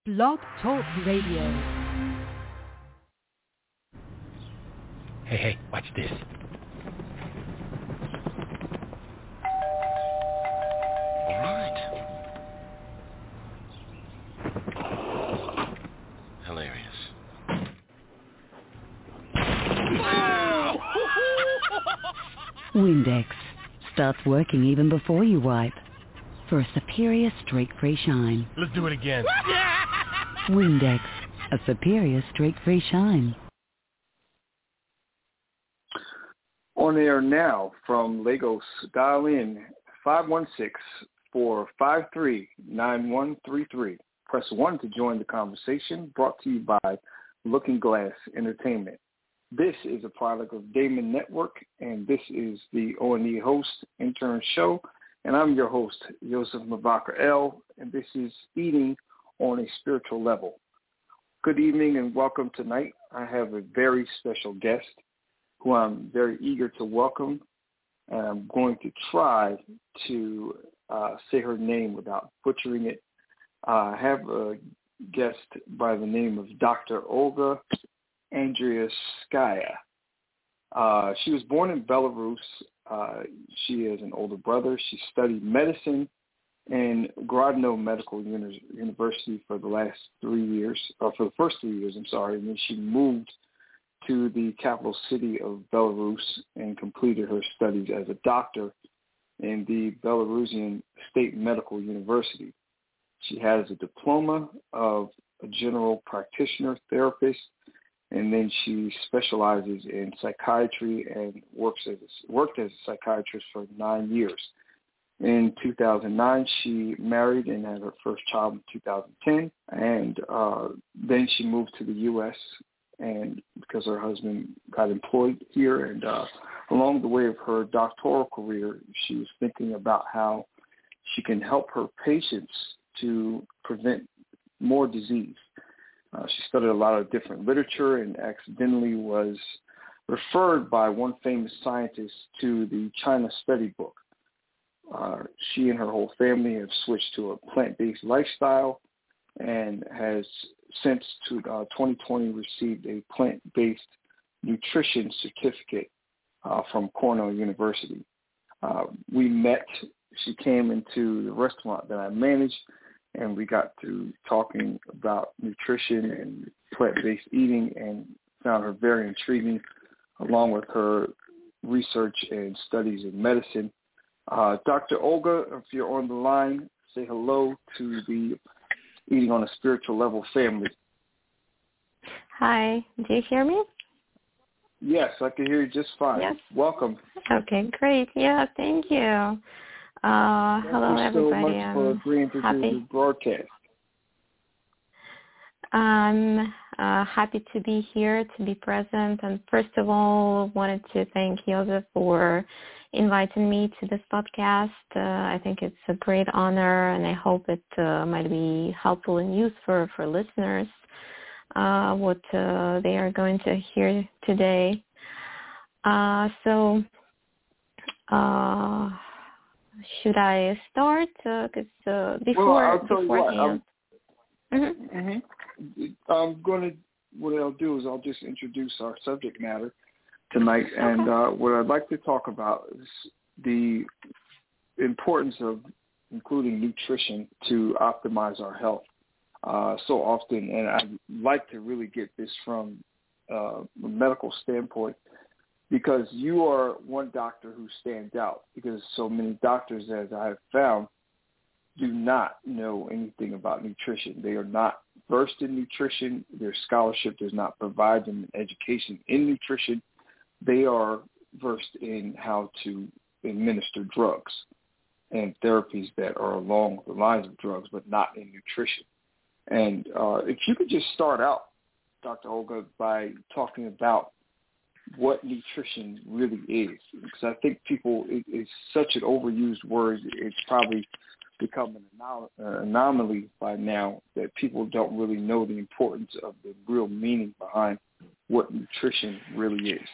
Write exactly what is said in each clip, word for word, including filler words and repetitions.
Blog Talk Radio. Hey, hey, watch this. All right. Hilarious. Windex starts working even before you wipe for a superior streak-free shine. Let's do it again. Windex, a superior streak-free shine. On air now from Lagos, dial in five one six, four five three, nine one three three. Press one to join the conversation, brought to you by Looking Glass Entertainment. This is a product of Damon Network, and this is the O and E Host Intern Show, and I'm your host, Joseph Mabaka L, and this is Eating on a Spiritual Level. Good evening and welcome tonight. I have a very special guest who I'm very eager to welcome, and I'm going to try to uh, say her name without butchering it. Uh, I have a guest by the name of Doctor Olga Andreevskaya. Uh, she was born in Belarus. Uh, she has an older brother. She studied medicine in Grodno Medical Uni- University for the last three years, or for the first three years, I'm sorry, and then she moved to the capital city of Belarus and completed her studies as a doctor in the Belarusian State Medical University. She has a diploma of a general practitioner therapist, and then she specializes in psychiatry and works as a, worked as a psychiatrist for nine years. In two thousand nine, she married and had her first child in two thousand ten, and uh, then she moved to the U S and because her husband got employed here, and uh, along the way of her doctoral career, she was thinking about how she can help her patients to prevent more disease. Uh, she studied a lot of different literature and accidentally was referred by one famous scientist to the China Study Book. Uh, she and her whole family have switched to a plant-based lifestyle and has since to, uh, twenty twenty received a plant-based nutrition certificate uh, from Cornell University. Uh, we met, she came into the restaurant that I managed, and we got to talking about nutrition and plant-based eating and found her very intriguing, along with her research and studies in medicine. Uh, Doctor Olga, if you're on the line, say hello to the Eating on a Spiritual Level family. Hi, do you hear me? Yes, I can hear you just fine. Yes. Welcome. Okay, great. Yeah, thank you. Uh, thank hello, you everybody. so much for agreeing to happy. do the broadcast. I'm uh, happy to be here, to be present, and first of all, wanted to thank Joseph for inviting me to this podcast. Uh, I think it's a great honor, and I hope it uh, might be helpful and useful for, for listeners, uh, what uh, they are going to hear today. Uh, so, uh, should I start? Because uh, uh, before, well, I'll tell beforehand... you what, I'm, mm-hmm. I'm going to, what I'll do is I'll just introduce our subject matter tonight, and okay. uh, what I'd like to talk about is the importance of including nutrition to optimize our health uh, so often, and I'd like to really get this from uh, a medical standpoint, because you are one doctor who stands out, because so many doctors, as I have found, do not know anything about nutrition. They are not versed in nutrition. Their scholarship does not provide them an education in nutrition. They are versed in how to administer drugs and therapies that are along the lines of drugs, but not in nutrition. And uh, if you could just start out, Doctor Olga, by talking about what nutrition really is, because I think people, it, it's such an overused word, it's probably become an anom- uh, anomaly by now that people don't really know the importance of the real meaning behind what nutrition really is.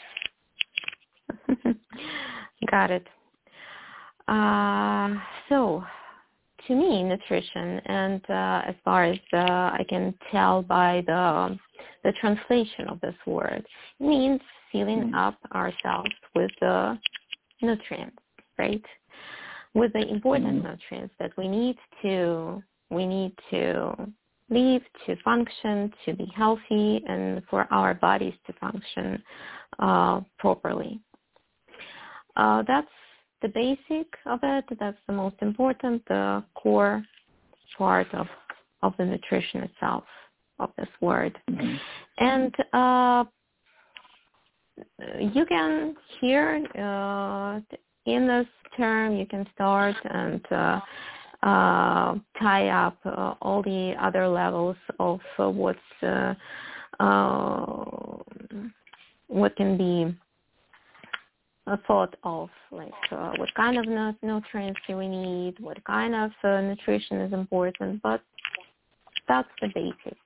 Got it. Uh, so to me, nutrition, and uh, as far as uh, I can tell by the the translation of this word, it means filling up ourselves with the nutrients, right? With the important mm-hmm. nutrients that we need to we need to live, to function, to be healthy, and for our bodies to function uh, properly. Uh, that's the basic of it. That's the most important, the core part of, of the nutrition itself, of this word. Mm-hmm. And uh, you can hear uh, in this term, you can start and uh, uh, tie up uh, all the other levels of uh, what's uh, uh, what can be a thought of, like uh, what kind of nut- nutrients do we need, what kind of uh, nutrition is important, but that's the basic.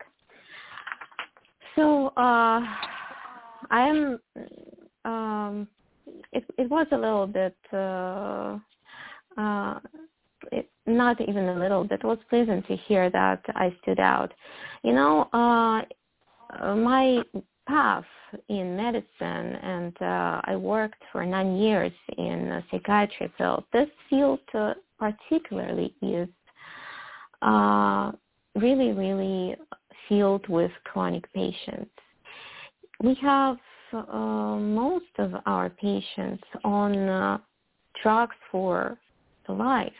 So uh, I'm, um, it, it was a little bit, uh, uh, it, not even a little bit, it was pleasant to hear that I stood out. You know, uh, my path in medicine, and uh, I worked for nine years in the psychiatry field. This field uh, particularly is uh, really, really filled with chronic patients. We have uh, most of our patients on uh, drugs for life.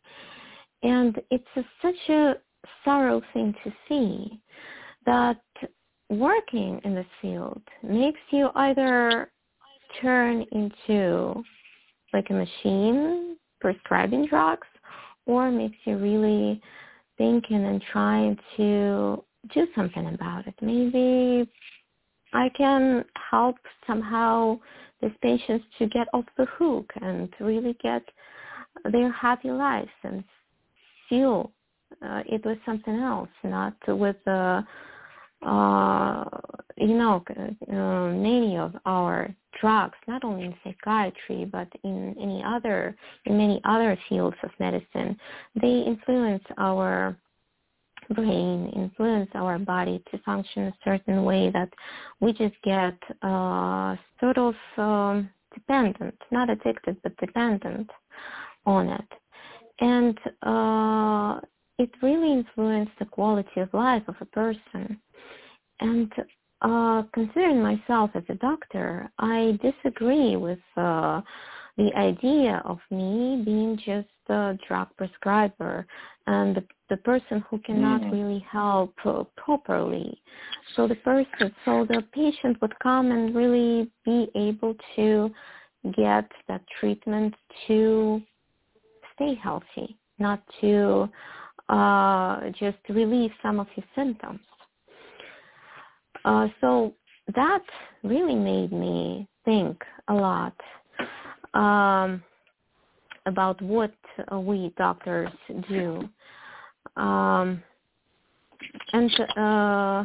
And it's a, such a sorrow thing to see that working in this field makes you either turn into like a machine prescribing drugs, or makes you really thinking and trying to do something about it. Maybe I can help somehow these patients to get off the hook and really get their happy lives and feel uh, it was something else, not with the Uh, you know, uh, many of our drugs, not only in psychiatry, but in any other, in many other fields of medicine, they influence our brain, influence our body to function a certain way that we just get uh, sort of um, dependent, not addicted, but dependent on it. And uh, it really influences the quality of life of a person. And uh, considering myself as a doctor, I disagree with uh, the idea of me being just a drug prescriber and the, the person who cannot mm. really help uh, properly. So the person, so the patient would come and really be able to get that treatment to stay healthy, not to uh, just relieve some of his symptoms. Uh, so that really made me think a lot um, about what uh, we doctors do. Um, and uh,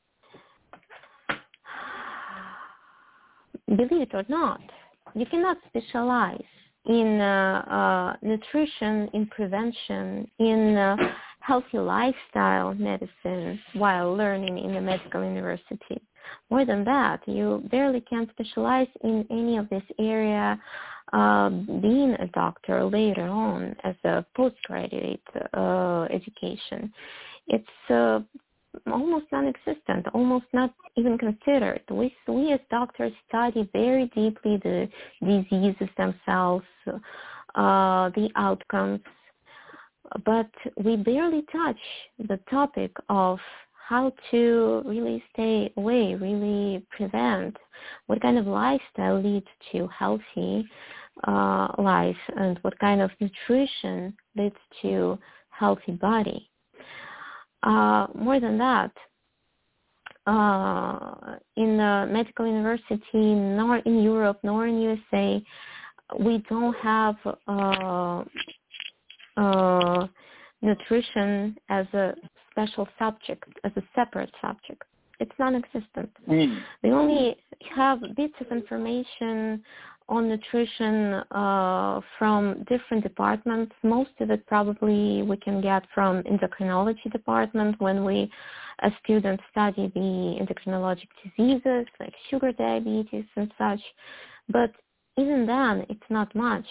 believe it or not, you cannot specialize in uh, uh, nutrition, in prevention, in uh, healthy lifestyle medicine while learning in the medical university. More than that, you barely can specialize in any of this area uh, being a doctor later on as a postgraduate uh, education. It's uh, almost non-existent, almost not even considered. We, we as doctors study very deeply the diseases themselves, uh, the outcomes, but we barely touch the topic of how to really stay away, really prevent, what kind of lifestyle leads to healthy uh, life, and what kind of nutrition leads to healthy body. Uh, more than that, uh, in the medical university, nor in Europe, nor in U S A, we don't have uh, Uh, nutrition as a special subject, as a separate subject. It's non-existent. Mm. We only have bits of information on nutrition uh, from different departments. Most of it probably we can get from endocrinology department when we, as students, study the endocrinologic diseases like sugar diabetes and such. But even then, it's not much.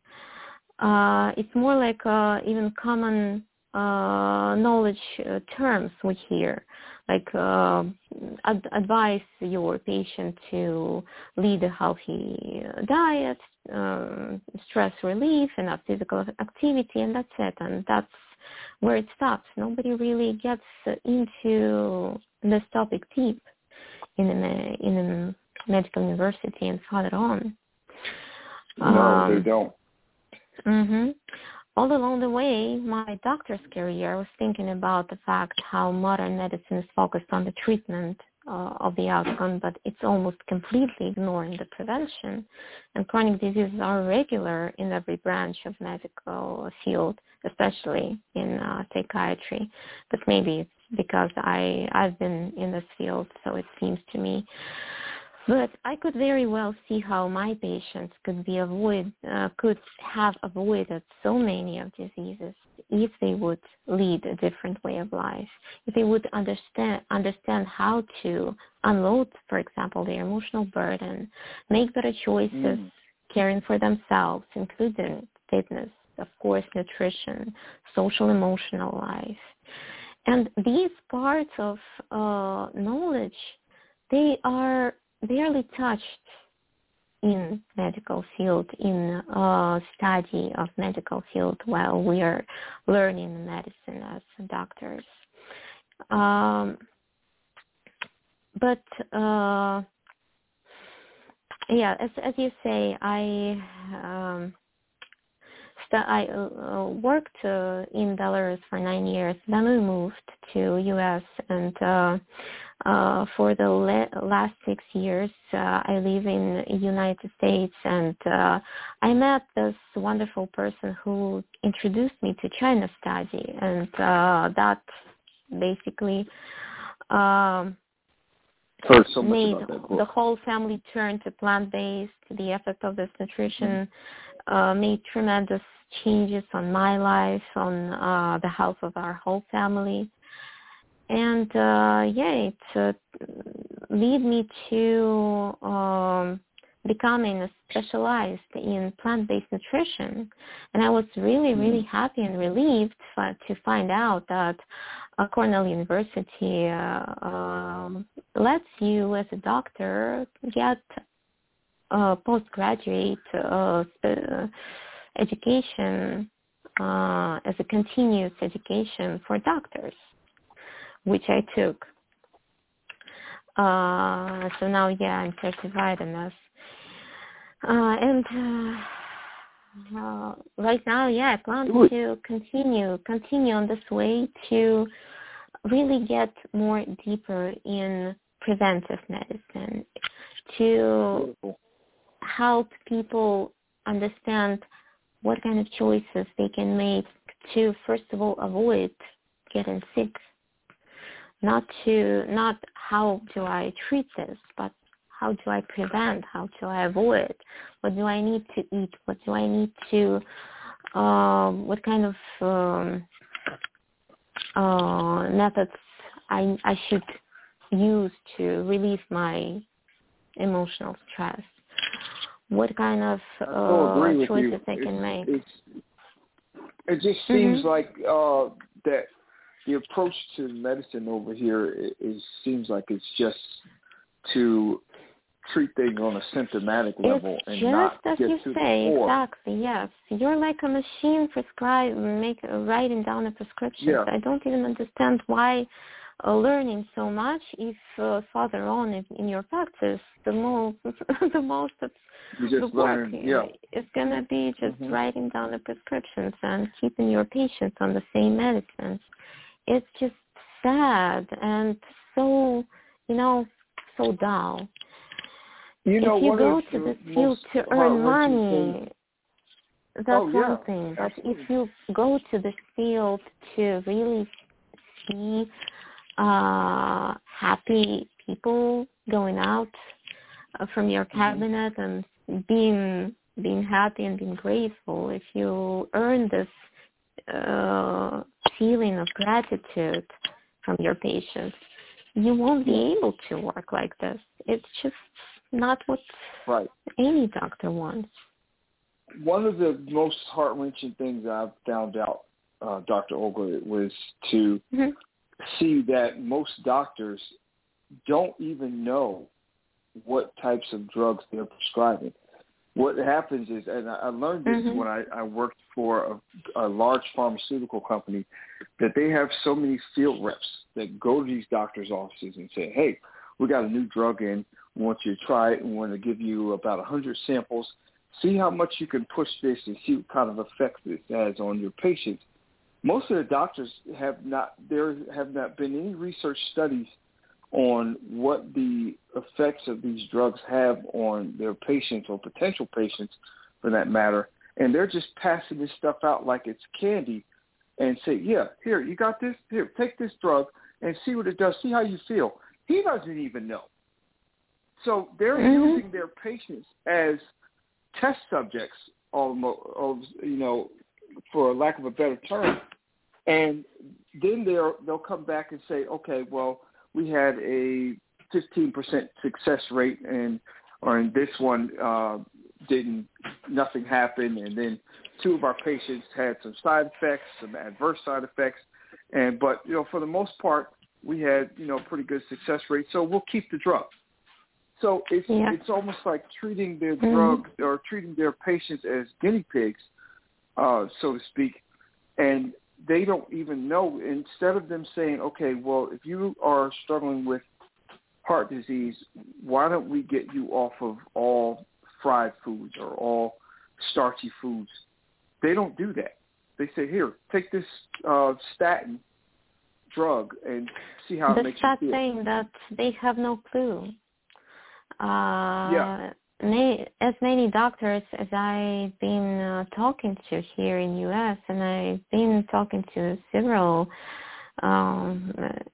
Uh, it's more like uh, even common uh, knowledge uh, terms we hear, like uh, ad- advise your patient to lead a healthy diet, uh, stress relief, enough physical activity, and that's it. And that's where it stops. Nobody really gets into this topic deep in a, in a medical university and further on. No, um, they don't. Mm-hmm. All along the way, my doctor's career, I was thinking about the fact how modern medicine is focused on the treatment uh, of the outcome, but it's almost completely ignoring the prevention. And chronic diseases are regular in every branch of medical field, especially in uh, psychiatry. But maybe it's because I, I've been in this field, so it seems to me. But I could very well see how my patients could be avoid uh, could have avoided so many of diseases if they would lead a different way of life, if they would understand understand how to unload, for example, their emotional burden, make better choices, mm. caring for themselves, including fitness, of course, nutrition, social emotional life. And these parts of uh, knowledge, they are barely touched in medical field, in uh, study of medical field while we are learning medicine as doctors. Um, but uh, yeah, as as you say, I um, st- I uh, worked uh, in Belarus for nine years. Then we moved to U S and. Uh, Uh, for the le- last six years, uh, I live in the United States, and uh, I met this wonderful person who introduced me to China study, and uh, that basically um, Heard so much made about that book. the whole family turn to plant-based. The effect of this nutrition mm-hmm. uh, made tremendous changes on my life, on uh, the health of our whole family. And, uh, yeah, it uh, led me to um, becoming specialized in plant-based nutrition. And I was really, really happy and relieved f- to find out that uh, Cornell University uh, um, lets you, as a doctor, get uh, postgraduate uh, sp- education uh, as a continuous education for doctors, which I took. Uh, so now, yeah, I'm certified in this. Uh, and uh, uh, right now, yeah, I plan to continue, continue on this way to really get more deeper in preventive medicine, to help people understand what kind of choices they can make to, first of all, avoid getting sick. Not to, not how do I treat this, but how do I prevent, how do I avoid, what do I need to eat, what do I need to, um, what kind of um, uh, methods I, I should use to relieve my emotional stress, what kind of uh, choices I can it's, make. It's, it just seems mm-hmm. like uh, that the approach to medicine over here is seems like it's just to treat things on a symptomatic level it's and just not as get you to say, the core. exactly, yes. You're like a machine prescribe, make, writing down a prescription. Yeah. I don't even understand why uh, learning so much if uh, further on in, in your practice, the most, the most of you just the work learn, yeah. is going to be just mm-hmm. writing down the prescriptions and keeping your patients on the same medicines. It's just sad and so, you know, so dull. You know, if you one go of to the this field to earn money, things. that's oh, yeah, one thing. But absolutely. if you go to this field to really see uh, have be people going out uh, from your cabinet and being being happy and being grateful. If you earn this uh, feeling of gratitude from your patients, you won't be able to work like this. It's just not what right. any doctor wants. One of the most heart-wrenching things I've found out, uh, Doctor Olga, was to mm-hmm. see that most doctors don't even know what types of drugs they're prescribing. What happens is, and I learned this mm-hmm. when I, I worked for a, a large pharmaceutical company, that they have so many field reps that go to these doctors' offices and say, hey, we got a new drug in. We want you to try it. We want to give you about one hundred samples. See how much you can push this and see what kind of effect this has on your patients. Most of the doctors have not, there have not been any research studies on what the effects of these drugs have on their patients or potential patients for that matter. And they're just passing this stuff out like it's candy and say, yeah, here, you got this? Here, take this drug and see what it does. See how you feel. He doesn't even know. So they're mm-hmm. using their patients as test subjects, almost, you know, for lack of a better term. And then they'll they'll come back and say, okay, well, we had a fifteen percent success rate, and or in this one uh, didn't nothing happened, and then two of our patients had some side effects, some adverse side effects, and but you know for the most part we had you know pretty good success rate, so we'll keep the drug. So it's yeah. it's almost like treating their mm-hmm. drug or treating their patients as guinea pigs, uh, so to speak, and they don't even know. Instead of them saying, okay, well, if you are struggling with heart disease, why don't we get you off of all fried foods or all starchy foods? They don't do that. They say, here, take this uh, statin drug and see how the it makes sad you feel. thing that they have no clue. Uh, yeah. May, as many doctors as I've been uh, talking to here in U S, and I've been talking to several, um,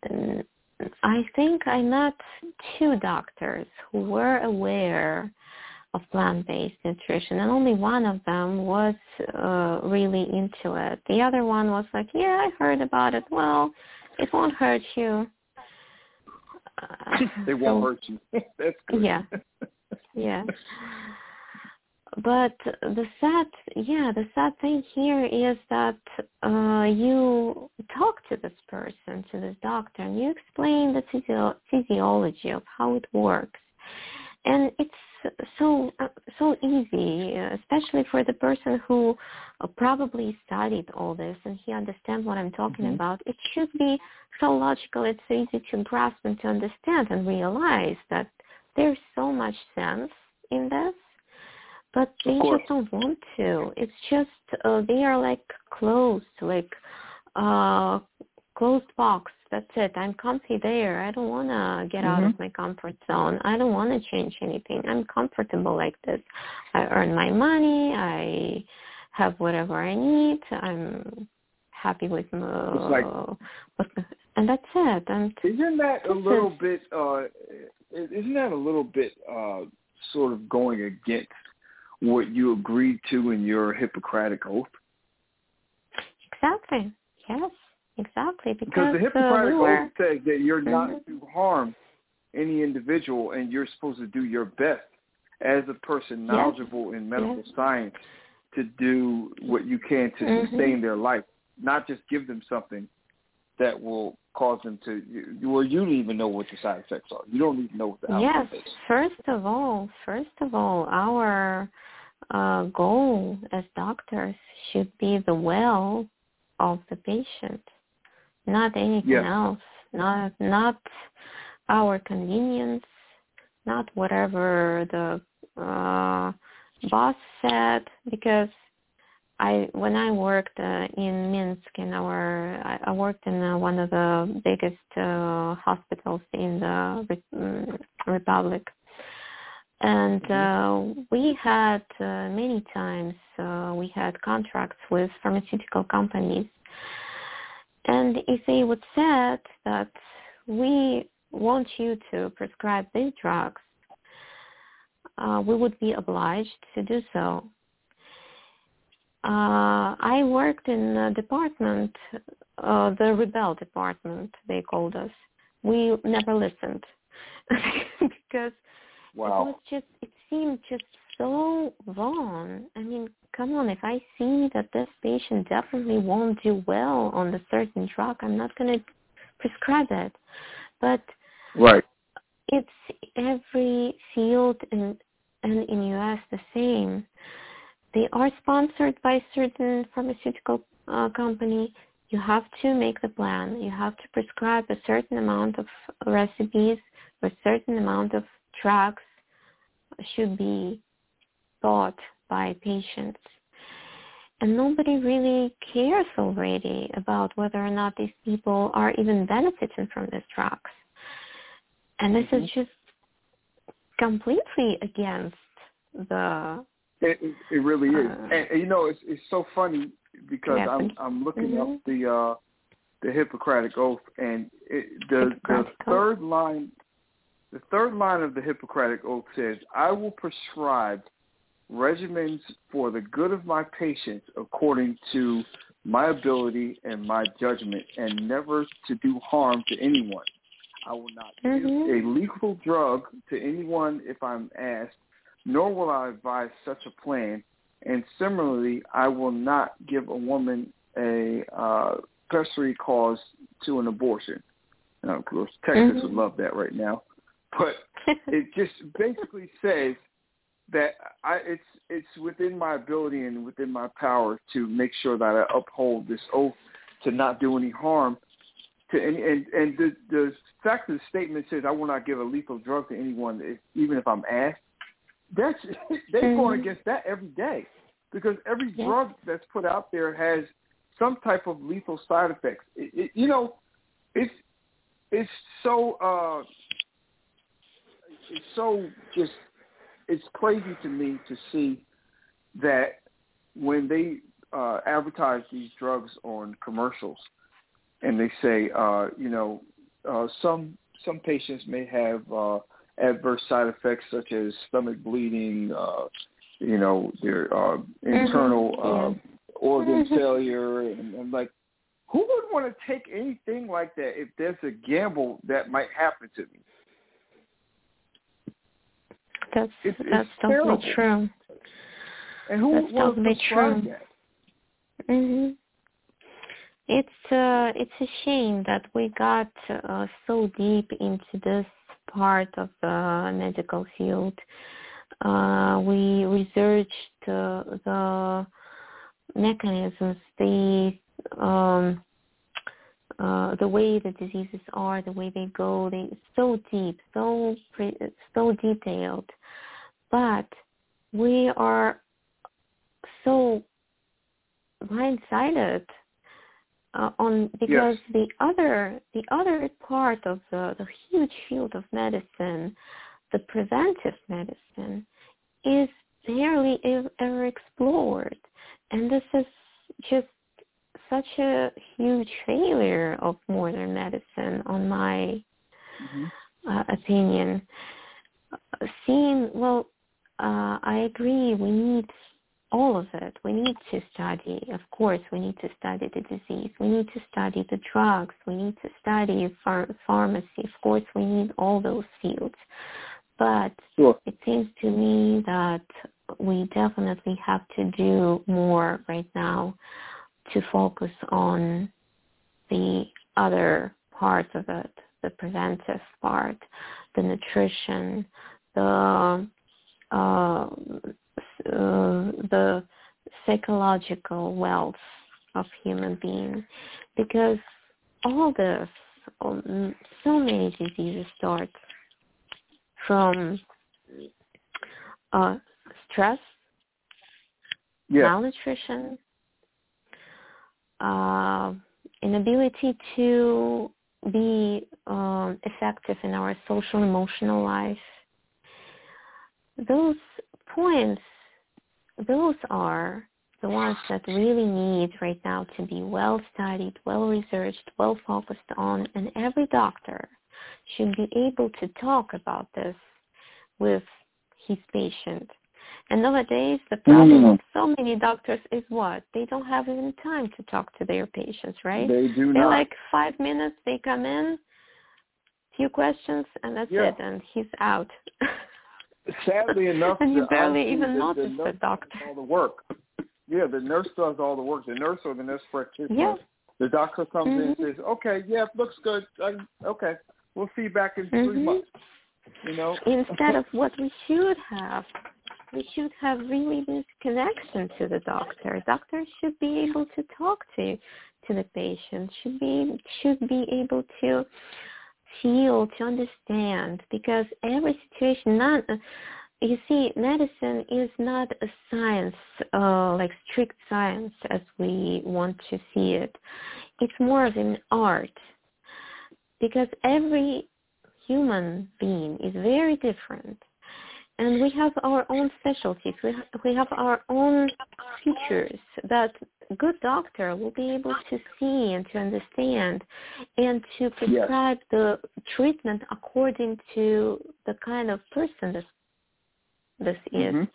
I think I met two doctors who were aware of plant-based nutrition, and only one of them was uh, really into it. The other one was like, yeah, I heard about it. Well, it won't hurt you. Uh, they won't so, hurt you. That's good. Yeah. Yeah. But the sad, yeah, the sad thing here is that uh, you talk to this person, to this doctor, and you explain the physio- physiology of how it works. And it's so uh, so easy, especially for the person who uh, probably studied all this and he understands what I'm talking mm-hmm. about. It should be so logical. It's so easy to grasp and to understand and realize that there's so much sense in this, but they just don't want to. It's just uh, they are like closed, like uh, closed box. That's it. I'm comfy there. I don't want to get mm-hmm. out of my comfort zone. I don't want to change anything. I'm comfortable like this. I earn my money. I have whatever I need. I'm happy with my, like, with the, and that's it. And isn't that a little is, bit? Uh, isn't that a little bit uh, sort of going against what you agreed to in your Hippocratic oath? Exactly. Yes. Exactly. Because, because the Hippocratic uh, we oath says that you're not mm-hmm. to harm any individual, and you're supposed to do your best as a person knowledgeable yes. in medical yes. science to do what you can to mm-hmm. sustain their life, not just give them something that will cause them to, well, you don't even know what the side effects are. You don't even know what the outcome yes. is. First of all, first of all, our uh, goal as doctors should be the well of the patient, not anything yes. else, not not our convenience, not whatever the uh, boss said. Because I, when I worked uh, in Minsk, in our, I, I worked in uh, one of the biggest uh, hospitals in the Re- Republic, and uh, we had uh, many times uh, we had contracts with pharmaceutical companies, and if they would said that we want you to prescribe these drugs, uh, we would be obliged to do so. Uh, I worked in a department, uh, the rebel department, they called us. We never listened because Wow. it was just, it seemed just so wrong. I mean, come on, if I see that this patient definitely won't do well on the certain drug, I'm not going to prescribe it. But right. It's every field in, and in U S the same. They are sponsored by certain pharmaceutical uh, company. You have to make the plan. You have to prescribe a certain amount of recipes, a certain amount of drugs should be bought by patients. And nobody really cares already about whether or not these people are even benefiting from these drugs. And this mm-hmm. is just completely against the... It, it, it really is. Uh, and, and, you know, it's it's so funny because yeah, I'm I'm looking mm-hmm. up the uh, the Hippocratic Oath, and it, the, the third line the third line of the Hippocratic Oath says, "I will prescribe regimens for the good of my patients according to my ability and my judgment, and never to do harm to anyone. I will not mm-hmm. give a lethal drug to anyone if I'm asked, nor will I advise such a plan. And similarly, I will not give a woman a uh, pessary cause to an abortion." Now, of course, Texas mm-hmm. would love that right now. But it just basically says that I, it's it's within my ability and within my power to make sure that I uphold this oath to not do any harm to any. And, and the, the fact of the statement says, "I will not give a lethal drug to anyone, if, even if I'm asked." That's they're mm-hmm. going against that every day, because every yeah. drug that's put out there has some type of lethal side effects. It, it, you know, it's it's so uh, it's so just it's crazy to me to see that when they uh, advertise these drugs on commercials, and they say, uh, you know, uh, some some patients may have uh, adverse side effects such as stomach bleeding, uh, you know, their uh, internal mm-hmm. uh, organ failure. And I'm like, who would want to take anything like that if there's a gamble that might happen to me? That's, it's, that's it's totally terrible. true. And who that's will totally prescribe true. that? Mm-hmm. It's, uh, it's a shame that we got uh, so deep into this part of the medical field. Uh, we researched uh, the mechanisms, the um, uh, the way the diseases are, the way they go. They so deep, so pre- so detailed, but we are so blindsided. Uh, on because yes. the other the other part of the, the huge field of medicine, the preventive medicine, is barely ever explored, and this is just such a huge failure of modern medicine, on my mm-hmm. uh, opinion. Uh, seeing well, uh, I agree. We need all of it. We need to study, of course, we need to study the disease. We need to study the drugs. We need to study phar- pharmacy. Of course, we need all those fields. But sure. It seems to me that we definitely have to do more right now to focus on the other parts of it, the preventive part, the nutrition, the uh, Uh, the psychological wealth of human being, because all this, um, so many diseases start from uh, stress, yes. malnutrition, uh, inability to be um, effective in our social emotional life. Those points, those are the ones that really need right now to be well studied, well researched, well focused on, and every doctor should be able to talk about this with his patient. And nowadays, the problem with so many doctors is what? They don't have even time to talk to their patients, right? They do They're not. like five minutes, they come in, few questions, and that's Yeah. it, and he's out. Sadly enough, and you the- barely honestly, even the, notice the the, nurse doctor. does all the work. Yeah, the nurse does all the work. The nurse or the nurse practitioner. Yeah. The doctor comes mm-hmm. in and says, "Okay, yeah, looks good. I, okay, we'll see you back in mm-hmm. three months." You know, instead of what we should have, we should have really this connection to the doctor. Doctors should be able to talk to to the patient. Should be should be able to feel, to understand, because every situation, not, you see, medicine is not a science, uh, like strict science as we want to see it. It's more of an art, because every human being is very different. And we have our own specialties. We, ha- we have our own features that a good doctor will be able to see and to understand and to prescribe yes. the treatment according to the kind of person this, this is. Mm-hmm.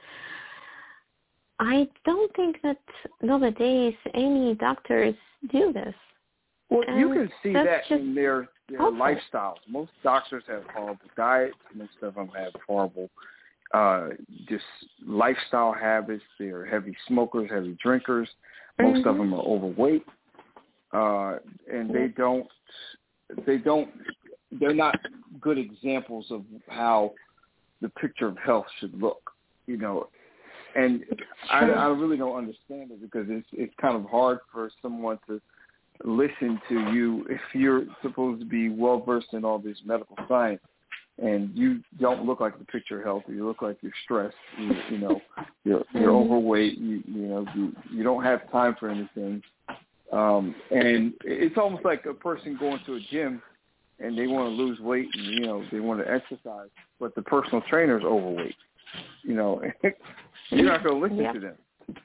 I don't think that nowadays any doctors do this. Well, and you can see that just in their, their lifestyles. Most doctors have horrible diets. Most of them have horrible uh, just lifestyle habits. They're heavy smokers, heavy drinkers. Most mm-hmm. of them are overweight, uh, and they don't. They don't. They're not good examples of how the picture of health should look. You know, and I, I really don't understand it, because it's it's kind of hard for someone to listen to you if you're supposed to be well versed in all this medical science, and you don't look like the picture of health. You look like you're stressed. You, you know, you're, you're mm-hmm. overweight. You, you know, you, you don't have time for anything. Um, and it's almost like a person going to a gym and they want to lose weight, and you know, they want to exercise, but the personal trainer is overweight. You know, you're not going to listen yeah. to them.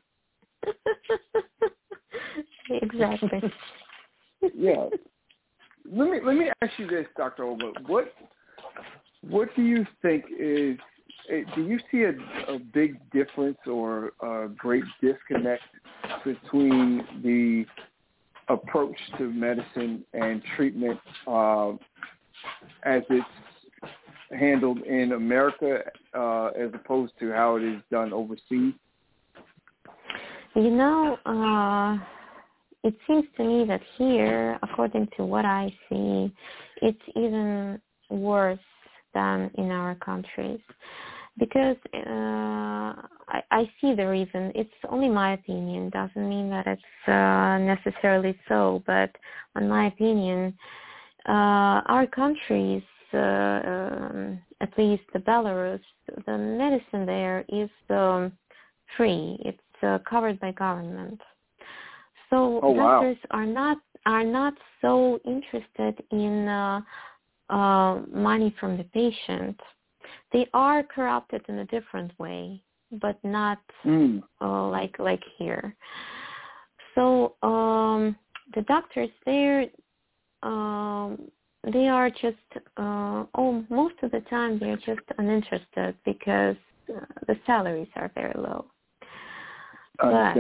Exactly. Yeah. Let me let me ask you this, Doctor Olga. What what do you think is? Do you see a, a big difference or a great disconnect between the approach to medicine and treatment uh, as it's handled in America uh, as opposed to how it is done overseas? You know, uh, it seems to me that here, according to what I see, it's even worse than in our countries. Because uh, I, I see the reason. It's only my opinion. Doesn't mean that it's uh, necessarily so. But in my opinion, uh, our countries, uh, um, at least the Belarus, the medicine there is um, free. It's uh, covered by government. So oh, doctors wow. are not are not so interested in uh, uh, money from the patient. They are corrupted in a different way, but not mm. uh, like like here. So um, the doctors there, um, they are just uh, oh most of the time they're just uninterested because uh, the salaries are very low. But,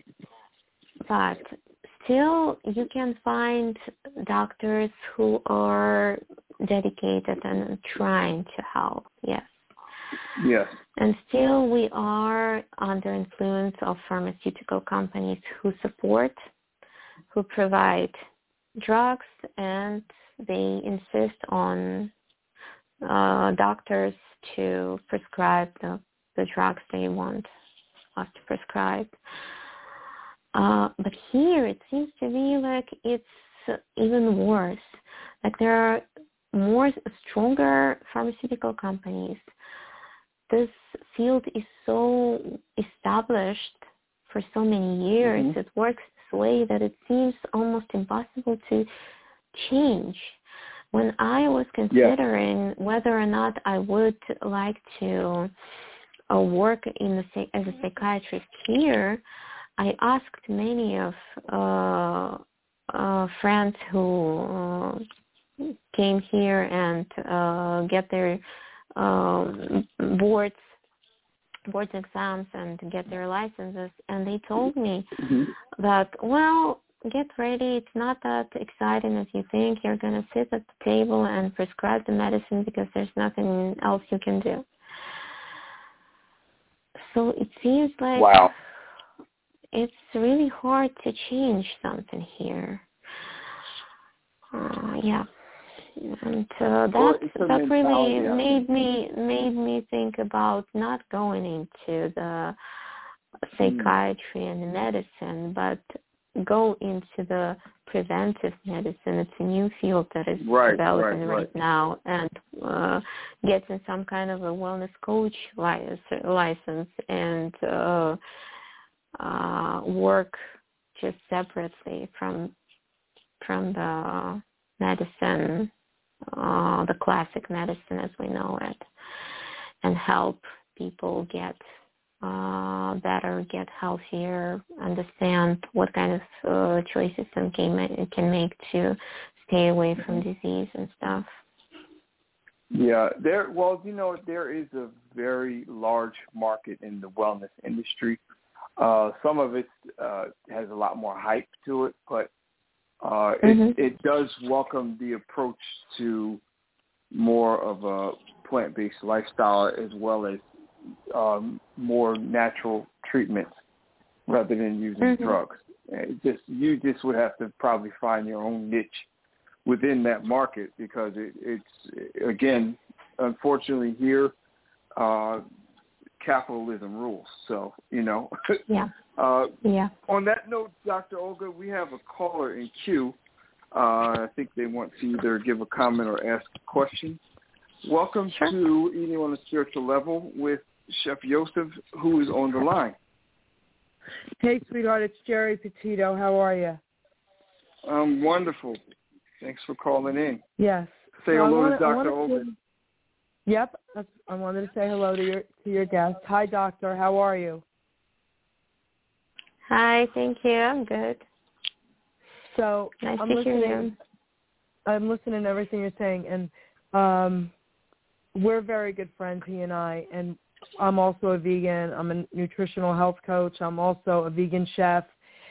but still, you can find doctors who are dedicated and trying to help, yes. Yes. And still we are under influence of pharmaceutical companies who support, who provide drugs, and they insist on uh, doctors to prescribe the, the drugs they want us to prescribe. Uh, but here it seems to me like it's even worse. Like there are more stronger pharmaceutical companies. This field is so established for so many years. Mm-hmm. It works this way that it seems almost impossible to change. When I was considering yeah. whether or not I would like to uh, work in the, as a psychiatrist here, I asked many of uh, uh, friends who uh, came here and uh, get their um, boards, boards exams and get their licenses, and they told me mm-hmm. that, well, get ready. It's not that exciting as you think. You're going to sit at the table and prescribe the medicine because there's nothing else you can do. So it seems like wow. it's really hard to change something here. Uh, yeah. And uh, that that really made me made me think about not going into the psychiatry and the medicine, but go into the preventive medicine. It's a new field that is right, developing right, right, right now, and uh, getting some kind of a wellness coach li- license and uh, uh, work just separately from from the medicine, uh, the classic medicine as we know it, and help people get uh, better, get healthier, understand what kind of uh, choices some can, can make to stay away from disease and stuff. Yeah, there. Well, you know, there is a very large market in the wellness industry. Uh, some of it uh, has a lot more hype to it, but uh, mm-hmm. it, it does welcome the approach to more of a plant-based lifestyle as well as um, more natural treatments rather than using mm-hmm. drugs. It just you just would have to probably find your own niche within that market because it, it's again, unfortunately here, uh, capitalism rules. So you know. Yeah. uh, yeah. On that note, Doctor Olga, we have a caller in queue. Uh, I think they want to either give a comment or ask a question. Welcome sure. to Eating on a Spiritual Level with Chef Yosef, who is on the line. Hey, sweetheart, it's Jerry Petito. How are you? I'm wonderful. Thanks for calling in. Yes. Say well, hello wanna, to Doctor Olga. To, yep, that's, I wanted to say hello to your to your guest. Hi, Doctor. How are you? Hi, thank you. I'm good. So nice I'm to listening. hear you. I'm listening to everything you're saying, and um, we're very good friends, he and I. And I'm also a vegan. I'm a nutritional health coach. I'm also a vegan chef,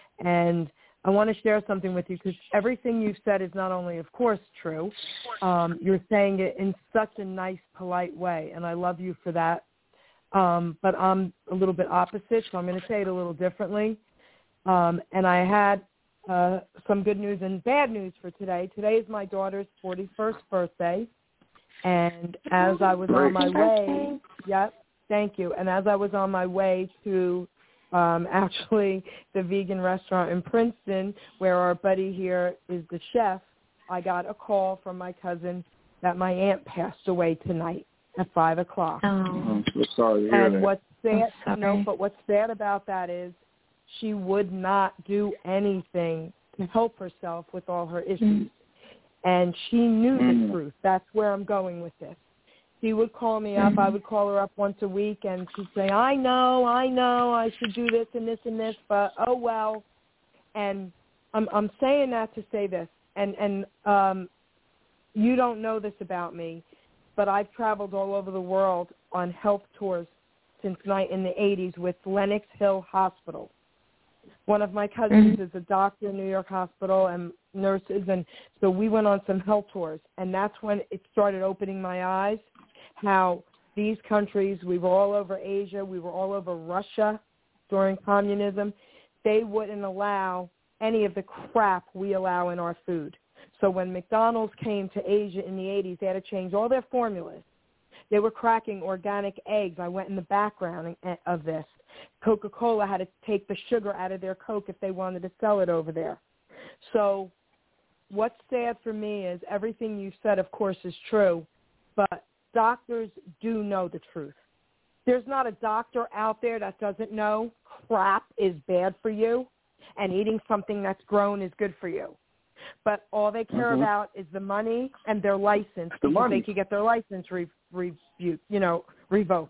and I want to share something with you because everything you've said is not only, of course, true. Um, you're saying it in such a nice, polite way, and I love you for that. Um, but I'm a little bit opposite, so I'm going to say it a little differently. Um, and I had uh, some good news and bad news for today. Today is my daughter's forty-first birthday, and as I was on my way, yep, thank you. And as I was on my way to um, actually the vegan restaurant in Princeton, where our buddy here is the chef, I got a call from my cousin that my aunt passed away tonight at five o'clock. Oh, I'm so sorry to hear and that. what's sad, no, but what's sad about that is she would not do anything to help herself with all her issues. Mm. And she knew mm. the truth. That's where I'm going with this. She would call me up. Mm. I would call her up once a week, and she'd say, I know, I know, I should do this and this and this, but oh, well. And I'm, I'm saying that to say this, and, and um, you don't know this about me, but I've traveled all over the world on health tours since night in the eighties with Lenox Hill Hospital. One of my cousins mm-hmm. is a doctor in New York Hospital and nurses, and so we went on some health tours, and that's when it started opening my eyes, how these countries, we were all over Asia, we were all over Russia during communism, they wouldn't allow any of the crap we allow in our food. So when McDonald's came to Asia in the eighties, they had to change all their formulas. They were cracking organic eggs. I went in the background of this. Coca-Cola had to take the sugar out of their Coke if they wanted to sell it over there. So what's sad for me is everything you said, of course, is true, but doctors do know the truth. There's not a doctor out there that doesn't know crap is bad for you and eating something that's grown is good for you. But all they care mm-hmm. about is the money and their license the because money. They could get their license re- reviewed, you know, revoked.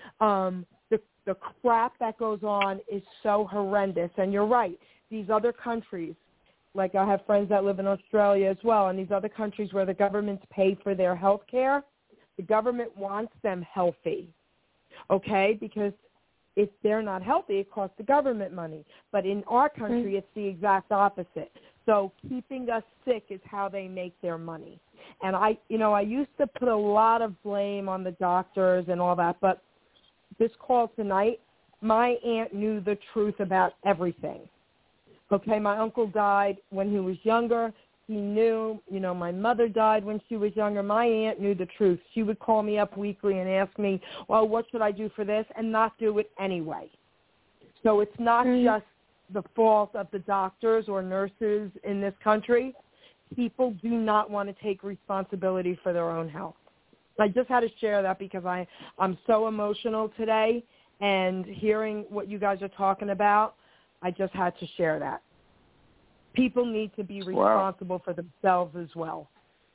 Um, the the crap that goes on is so horrendous. And you're right. These other countries, like I have friends that live in Australia as well, and these other countries where the governments pay for their health care, the government wants them healthy, okay? Because if they're not healthy, it costs the government money. But in our country, mm-hmm. it's the exact opposite. So keeping us sick is how they make their money. And I, you know, I used to put a lot of blame on the doctors and all that, but this call tonight, my aunt knew the truth about everything. Okay, my uncle died when he was younger. He knew, you know, my mother died when she was younger. My aunt knew the truth. She would call me up weekly and ask me, well, what should I do for this, and not do it anyway. So it's not mm-hmm. just the fault of the doctors or nurses in this country. People do not want to take responsibility for their own health. I just had to share that because I, I'm so emotional today, and hearing what you guys are talking about, I just had to share that. People need to be responsible wow. for themselves as well.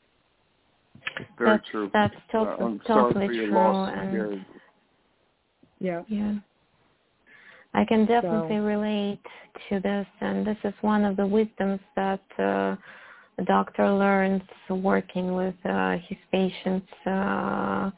Very that's, true. That's totally, uh, I'm totally sorry for your true. loss. And yeah. Yeah. I can definitely so. relate to this, and this is one of the wisdoms that uh, a doctor learns working with uh, his patients uh,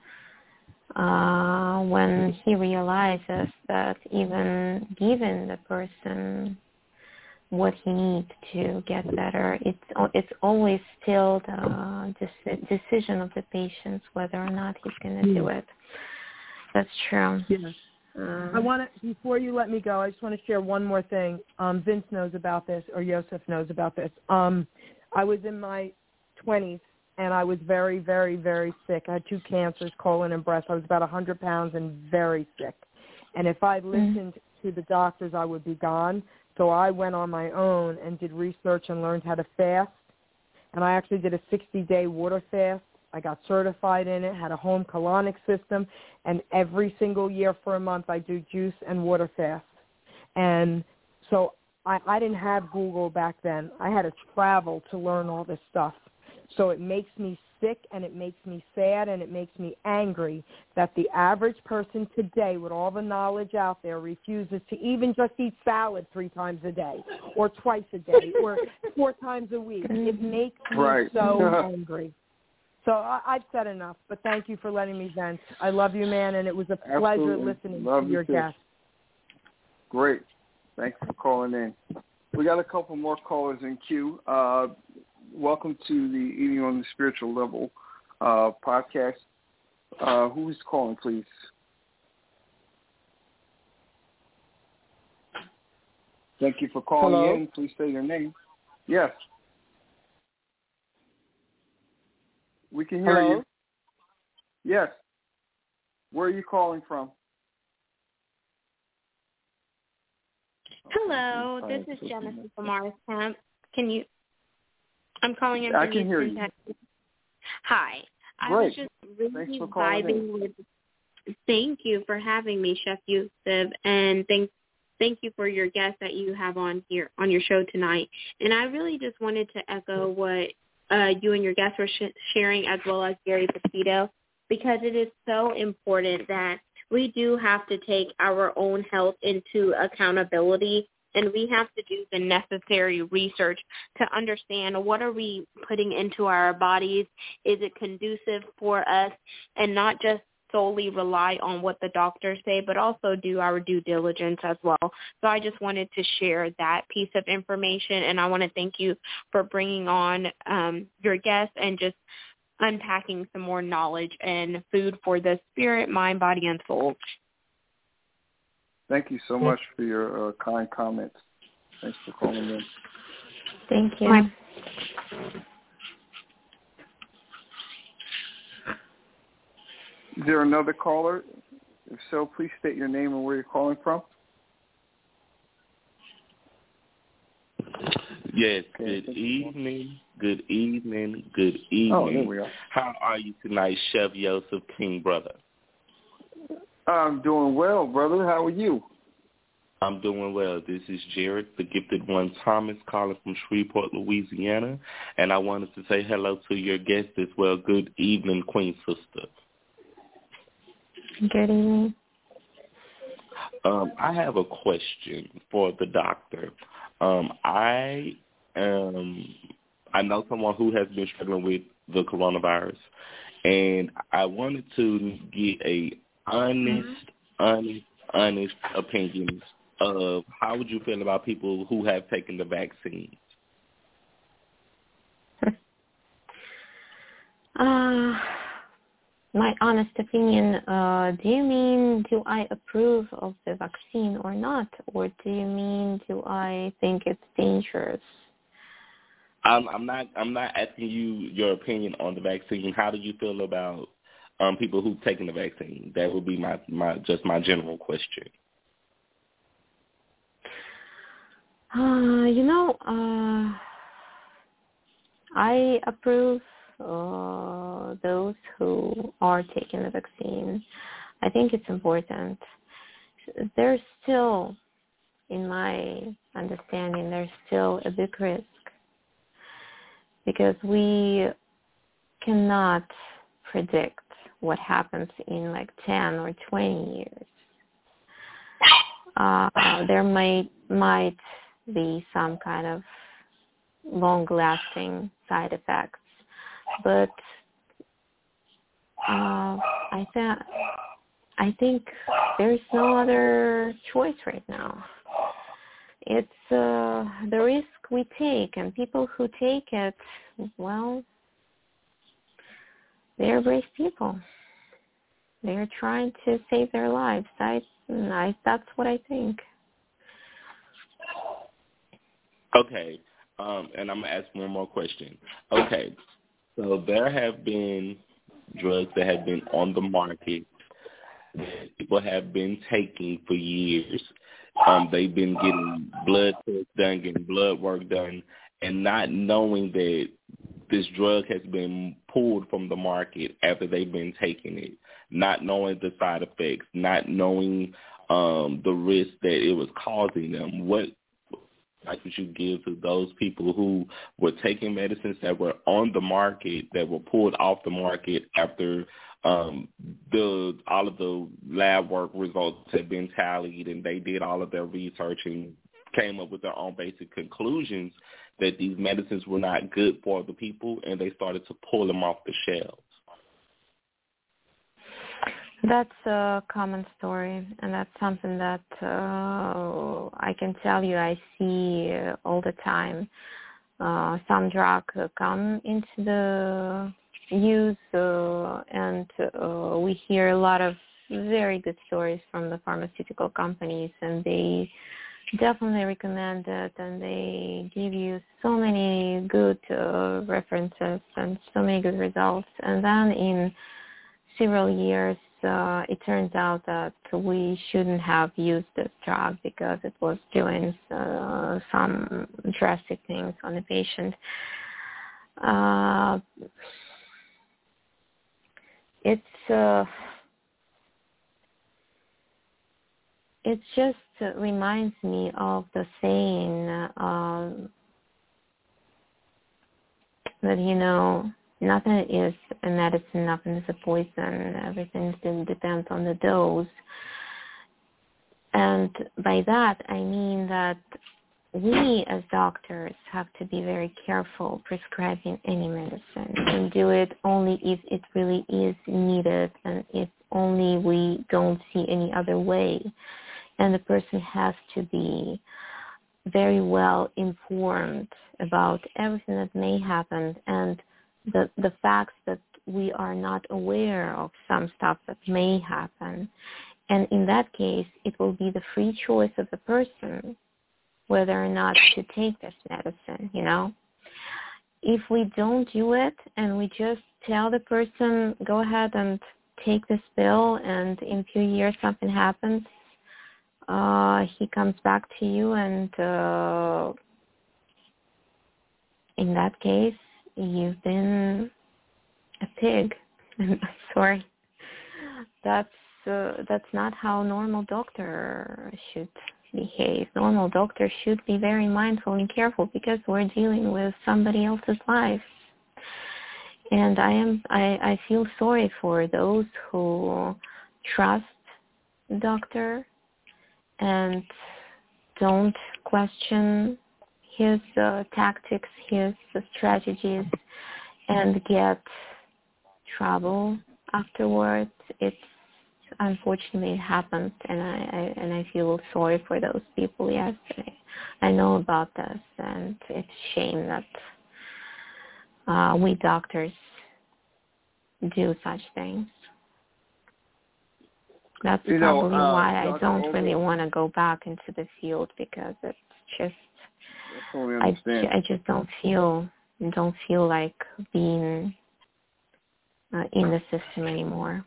uh, when he realizes that even giving the person what he needs to get better, it's it's always still the decision of the patient whether or not he's going to yeah. do it. That's true. Yeah. Um, I want to, before you let me go, I just want to share one more thing. Um, Vince knows about this, or Joseph knows about this. Um, I was in my twenties, and I was very, very, very sick. I had two cancers, colon and breast. I was about one hundred pounds and very sick. And if I listened mm-hmm. to the doctors, I would be gone. So I went on my own and did research and learned how to fast. And I actually did a sixty-day water fast. I got certified in it, had a home colonic system, and every single year for a month I do juice and water fast. And so I, I didn't have Google back then. I had to travel to learn all this stuff. So it makes me sick, and it makes me sad, and it makes me angry that the average person today with all the knowledge out there refuses to even just eat salad three times a day or twice a day or four times a week. It makes me right. so angry. So I, I've said enough, but thank you for letting me vent. I love you, man, and it was a pleasure Absolutely. listening love to you your too. guest. Great. Thanks for calling in. We got a couple more callers in queue. Uh, welcome to the Eating on the Spiritual Level uh, podcast. Uh, who's calling, please? Thank you for calling Hello? in. Please say your name. Yes. We can hear Hello? you. Yes. Where are you calling from? Hello, this is Genesis from Mars Camp. Can you? I'm calling in from I can hear you. Texas. Hi. I Great. was just really Thanks for calling vibing in. with. Thank you for having me, Chef Yusuf, and thank thank you for your guest that you have on here on your show tonight. And I really just wanted to echo what uh, you and your guests were sh- sharing, as well as Gary Petito, because it is so important that we do have to take our own health into accountability, and we have to do the necessary research to understand what are we putting into our bodies, is it conducive for us, and not just solely rely on what the doctors say, but also do our due diligence as well. So I just wanted to share that piece of information, and I want to thank you for bringing on um, your guests and just unpacking some more knowledge and food for the spirit, mind, body, and soul. Thank you so much for your uh, kind comments. Thanks for calling in. Thank you. My- Is there another caller? If so, please state your name and where you're calling from. Yes, Okay, good evening, good evening, good evening. Oh, there we are. How are you tonight, Chef Joseph King, brother? I'm doing well, brother. How are you? I'm doing well. This is Jared, the Gifted One Thomas, calling from Shreveport, Louisiana, and I wanted to say hello to your guest as well. Good evening, Queen Sister. Good evening. Um, I have a question for the doctor. Um, I um, I know someone who has been struggling with the coronavirus, and I wanted to get a honest, mm-hmm. honest, honest opinion of how would you feel about people who have taken the vaccine? Uh, my honest opinion, uh, do you mean do I approve of the vaccine or not? Or do you mean do I think it's dangerous? I'm, I'm not I'm not asking you your opinion on the vaccine. How do you feel about um, people who've taken the vaccine? That would be my, my just my general question. Uh, you know, uh, I approve uh, those who are taking the vaccine. I think it's important. There's still, in my understanding, there's still a big risk because we cannot predict what happens in like ten or twenty years. Uh, there might might be some kind of long-lasting side effects, but uh, I th- I think there's no other choice right now. It's uh, the risk we take, and people who take it, well, they're brave people. They're trying to save their lives. I, I that's what I think. Okay, um, and I'm going to ask one more question. Okay, so there have been drugs that have been on the market that people have been taking for years. Um, they've been getting blood tests done, getting blood work done, and not knowing that this drug has been pulled from the market after they've been taking it, not knowing the side effects, not knowing um, the risk that it was causing them. What advice would you give to those people who were taking medicines that were on the market, that were pulled off the market after um, the all of the lab work results had been tallied, and they did all of their research and came up with their own basic conclusions that these medicines were not good for the people, and they started to pull them off the shelves? That's a common story, and that's something that uh, I can tell you I see uh, all the time. Uh, some drugs come into the use, uh, and uh, we hear a lot of very good stories from the pharmaceutical companies, and they definitely recommend it, and they give you so many good uh, references and so many good results. And then in several years, Uh, it turns out that we shouldn't have used this drug because it was doing uh, some drastic things on the patient. Uh, it's uh, it just reminds me of the saying uh, that, you know, nothing is a medicine, nothing is a poison. Everything still depends on the dose. And by that, I mean that we as doctors have to be very careful prescribing any medicine and do it only if it really is needed and if only we don't see any other way. And the person has to be very well informed about everything that may happen, and the the facts that we are not aware of some stuff that may happen. And in that case, it will be the free choice of the person whether or not to take this medicine, you know. If we don't do it and we just tell the person, go ahead and take this pill, and in a few years something happens, uh, he comes back to you, and uh, in that case, you've been a pig. I'm sorry. That's uh, that's not how normal doctor should behave. Normal doctor should be very mindful and careful because we're dealing with somebody else's life. And I am I, I feel sorry for those who trust the doctor and don't question his uh, tactics, his uh, strategies, and get trouble afterwards. It's unfortunately it happens, and I, I and I feel sorry for those people. Yes, I, I know about this, and it's a shame that uh, we doctors do such things. That's you know, probably uh, why Doctor I don't Olga, really want to go back into the field, because it's just I totally I, understand. I just don't feel don't feel like being uh, in the system anymore.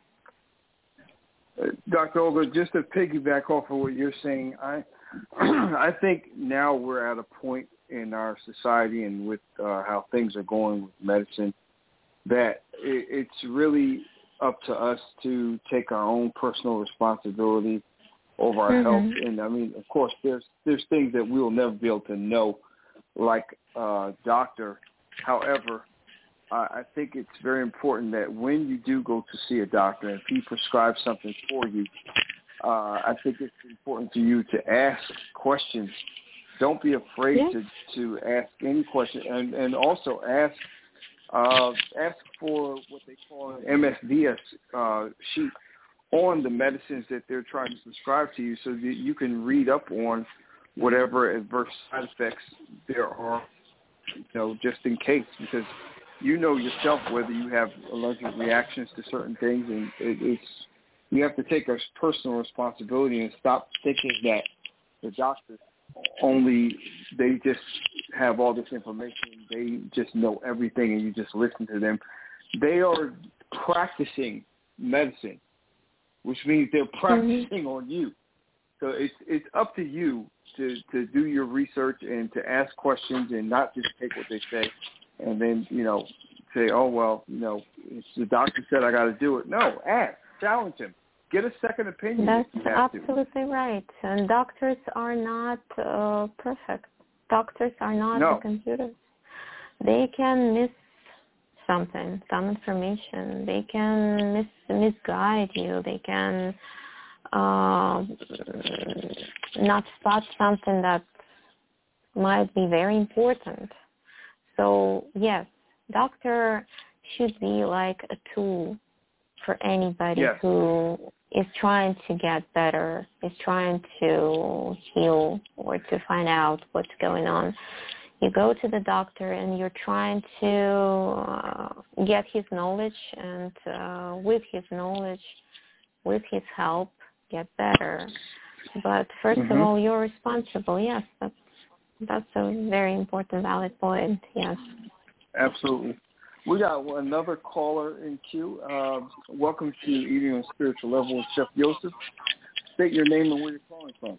Uh, Doctor Olga, just to piggyback off of what you're saying, I I think now we're at a point in our society and with uh, how things are going with medicine that it, it's really up to us to take our own personal responsibility over our mm-hmm. health. And I mean, of course, there's there's things that we will never be able to know, like uh, doctor. However, uh, I think it's very important that when you do go to see a doctor and if he prescribes something for you, uh, I think it's important for you to ask questions. Don't be afraid yeah. to, to ask any question, and, and also ask uh, ask for what they call an M S D S uh, sheet on the medicines that they're trying to prescribe to you, so that you can read up on whatever adverse side effects there are, you know, just in case, because you know yourself whether you have allergic reactions to certain things, and it, it's you have to take a personal responsibility and stop thinking that the doctors only, they just have all this information, they just know everything and you just listen to them. They are practicing medicine, which means they're practicing mm-hmm. on you. So it's it's up to you to, to do your research and to ask questions and not just take what they say and then, you know, say, oh, well, you know, it's the doctor said I got to do it. No, ask, challenge him. Get a second opinion. That's if you have absolutely to. right. And doctors are not uh, perfect. Doctors are not no. the computers. They can miss something, some information. They can mis- misguide you. They can uh, not spot something that might be very important. So, yes, doctor should be like a tool for anybody yes. who is trying to get better, is trying to heal or to find out what's going on. You go to the doctor and you're trying to uh, get his knowledge, and uh, with his knowledge, with his help, get better. But first mm-hmm. of all, you're responsible. Yes, that's, that's a very important, valid point. Yes. Absolutely. We got another caller in queue. Uh, welcome to Eating on a Spiritual Level with Chef Joseph. State your name and where you're calling from.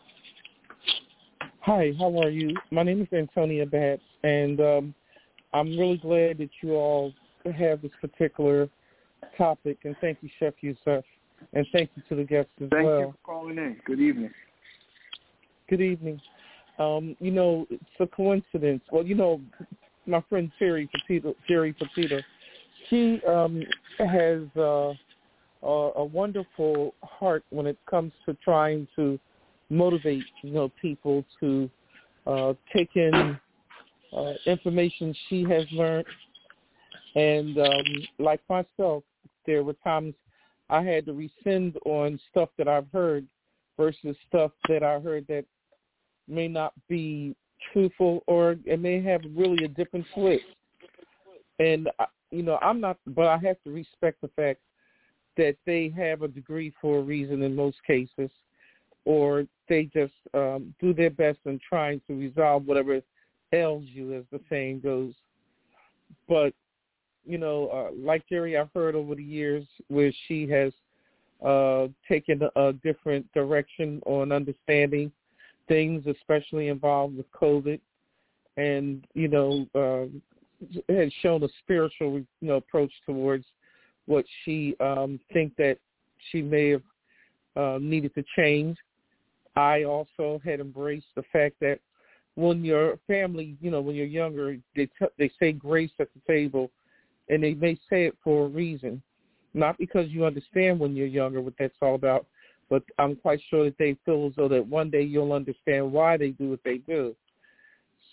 Hi, how are you? My name is Antonia Batts, and um, I'm really glad that you all have this particular topic. And thank you, Chef Yusuf, and thank you to the guests as thank well. Thank you for calling in. Good evening. Good evening. Um, you know, it's a coincidence. Well, you know, my friend Terry Petita, Jerry Petita, she um, has uh, a, a wonderful heart when it comes to trying to motivate, you know, people to uh, take in uh, information she has learned. And um, like myself, there were times I had to rescind on stuff that I've heard versus stuff that I heard that may not be truthful, or it may have really a different twist. And, you know, I'm not, but I have to respect the fact that they have a degree for a reason in most cases, or they just um, do their best in trying to resolve whatever ails you, as the saying goes. But, you know, uh, like Jerry, I've heard over the years where she has uh, taken a different direction on understanding things, especially involved with COVID, and, you know, uh, has shown a spiritual, you know, approach towards what she um, think that she may have uh, needed to change. I also had embraced the fact that when your family, you know, when you're younger, they t- they say grace at the table, and they may say it for a reason, not because you understand when you're younger what that's all about, but I'm quite sure that they feel as though that one day you'll understand why they do what they do.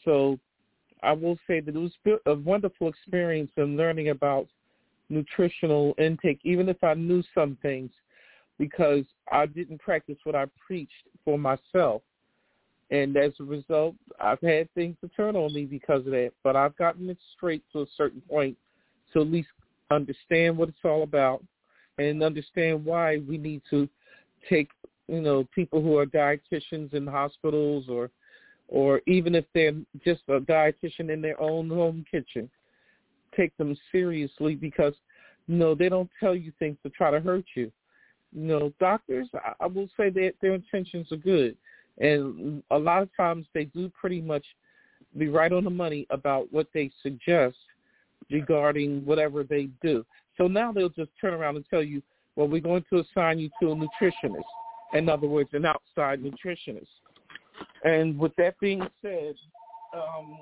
So I will say that it was a wonderful experience in learning about nutritional intake, even if I knew some things, because I didn't practice what I preached for myself. And as a result, I've had things to turn on me because of that. But I've gotten it straight to a certain point to at least understand what it's all about and understand why we need to take, you know, people who are dietitians in hospitals or or even if they're just a dietitian in their own home kitchen, take them seriously because, you know, they don't tell you things to try to hurt you. You know, doctors, I will say that their intentions are good. And a lot of times they do pretty much be right on the money about what they suggest regarding whatever they do. So now they'll just turn around and tell you, well, we're going to assign you to a nutritionist. In other words, an outside nutritionist. And with that being said, um,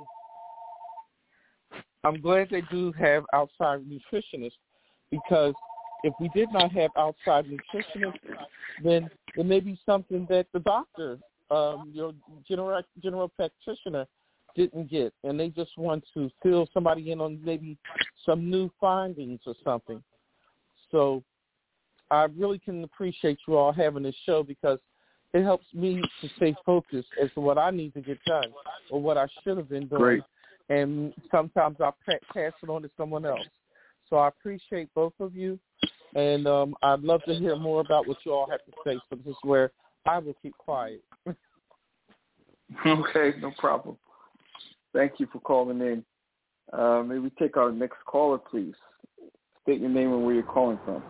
I'm glad they do have outside nutritionists because if we did not have outside nutritionists, then there may be something that the doctor, um, your general, general practitioner, didn't get, and they just want to fill somebody in on maybe some new findings or something. So I really can appreciate you all having this show because it helps me to stay focused as to what I need to get done or what I should have been doing. Great. And sometimes I pass it on to someone else. So I appreciate both of you, and um, I'd love to hear more about what you all have to say. So this is where I will keep quiet. Okay, no problem. Thank you for calling in. Uh, may we take our next caller, please? State your name and where you're calling from.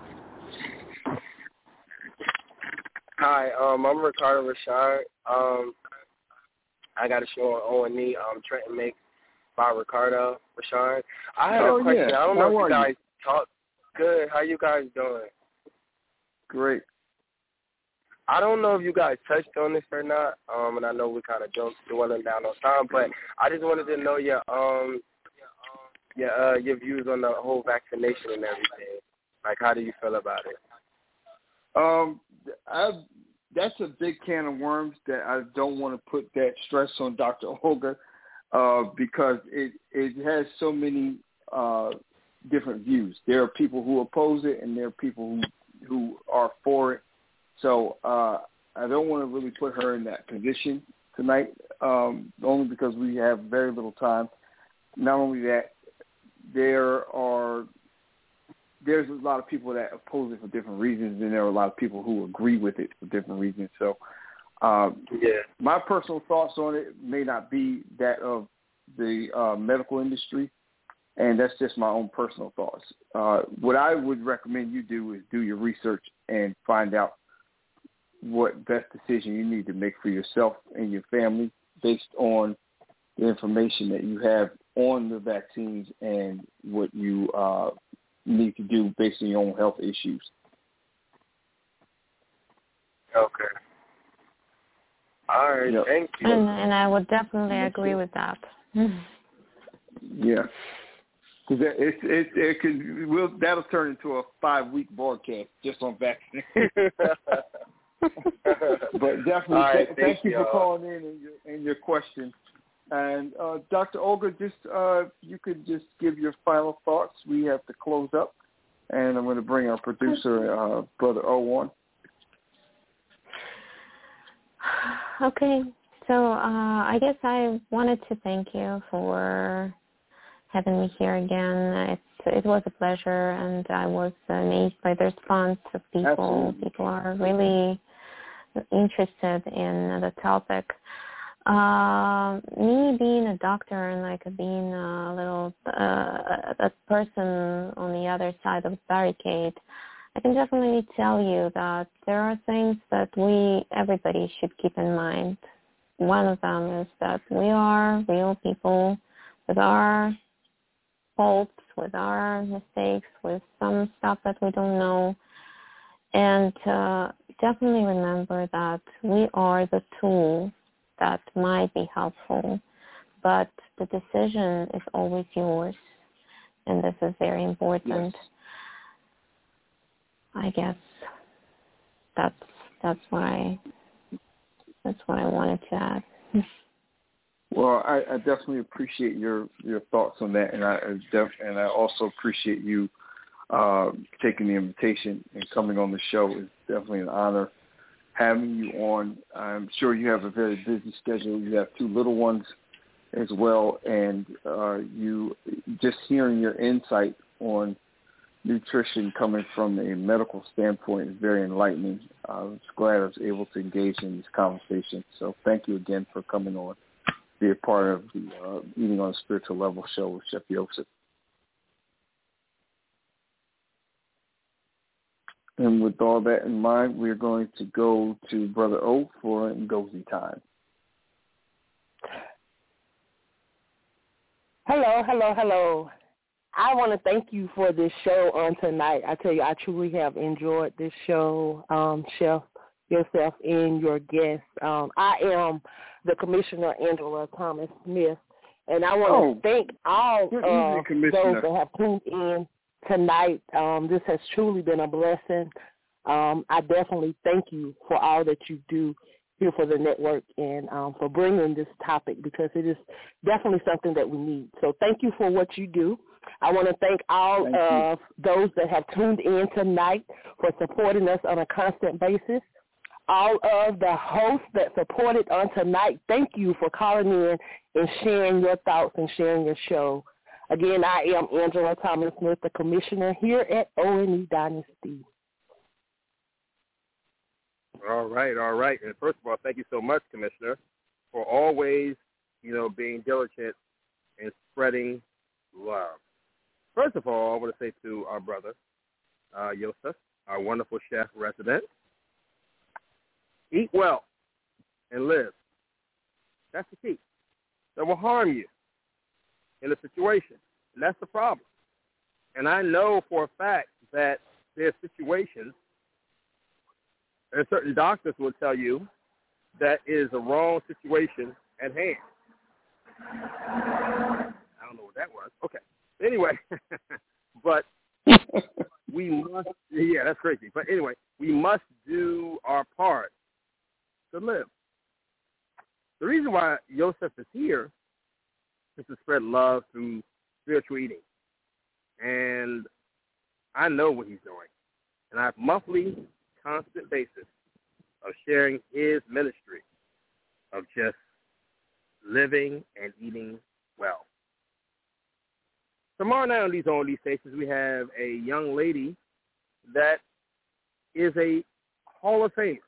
Hi, um, I'm Ricardo Richard. Um, I got a show on O and E, um, Trenton Mix by Ricardo Richard. I had oh, a question. Yeah. I don't How know if you guys you? talk. Good. How you guys doing? Great. I don't know if you guys touched on this or not, um, and I know we kind of dwelling down on time, but I just wanted to know your um, your uh, your views on the whole vaccination and everything. Like, how do you feel about it? Um, I, that's a big can of worms that I don't want to put that stress on Doctor Olga uh, because it it has so many uh, different views. There are people who oppose it, and there are people who who are for it. So uh, I don't want to really put her in that position tonight, um, only because we have very little time. Not only that, there are there's a lot of people that oppose it for different reasons, and there are a lot of people who agree with it for different reasons. So um, yeah. my personal thoughts on it may not be that of the uh, medical industry, and that's just my own personal thoughts. Uh, what I would recommend you do is do your research and find out what best decision you need to make for yourself and your family based on the information that you have on the vaccines and what you uh, need to do based on your own health issues. Okay. All right. Yep. Thank you. And, and I would definitely agree with that. Yeah. Because it, it, it could, we'll, that'll turn into a five-week broadcast just on vaccines. But definitely, right, th- thank thank you y'all. for calling in and your, and your question. And uh, Doctor Olga, just uh, you could just give your final thoughts. We have to close up, and I'm going to bring our producer, uh, Brother O, on. Okay, so uh, I guess I wanted to thank you for having me here again. It's, it was a pleasure, and I was amazed by the response of people. Absolutely. People are really interested in the topic. Uh, me being a doctor and like being a little uh, a person on the other side of the barricade, I can definitely tell you that there are things that we, everybody should keep in mind. One of them is that we are real people with our faults, with our mistakes, with some stuff that we don't know. And uh, definitely remember that we are the tool that might be helpful, but the decision is always yours, and this is very important. Yes. I guess that's that's what I that's what I wanted to add. Well, I, I definitely appreciate your, your thoughts on that, and I def, and I also appreciate you uh, taking the invitation and coming on the show. It's definitely an honor having you on. I'm sure you have a very busy schedule. You have two little ones as well, and uh, you just hearing your insight on nutrition coming from a medical standpoint is very enlightening. I was glad I was able to engage in this conversation. So thank you again for coming on, be a part of the uh, Eating on a Spiritual Level show with Chef Yosef. And with all that in mind, we're going to go to Brother O for Ngozi time. Hello, hello, hello. I want to thank you for this show on tonight. I tell you, I truly have enjoyed this show, um, Chef, yourself, and your guests. Um, I am the Commissioner, Angela Thomas Smith, and I want oh, to thank all uh, those that have tuned in tonight. Um, this has truly been a blessing. Um, I definitely thank you for all that you do here for the network and um, for bringing this topic, because it is definitely something that we need. So thank you for what you do. I want to thank all thank of you. those that have tuned in tonight for supporting us on a constant basis. All of the hosts that supported on tonight, thank you for calling in and sharing your thoughts and sharing your show. Again, I am Angela Thomas Smith, the Commissioner here at O and E Dynasty. All right, all right. And first of all, thank you so much, Commissioner, for always, you know, being diligent in spreading love. First of all, I want to say to our brother, uh, Yosef, our wonderful chef resident, eat well and live. That's the key. That will harm you in a situation. And that's the problem. And I know for a fact that there's situations, and certain doctors will tell you that is a wrong situation at hand. I don't know what that was. Okay. Anyway, but we must, yeah, that's crazy. But anyway, we must do our part to live. The reason why Yosef is here is to spread love through spiritual eating. And I know what he's doing. And I have monthly, constant basis of sharing his ministry of just living and eating well. Tomorrow night on these on these stations, we have a young lady that is a Hall of Famer.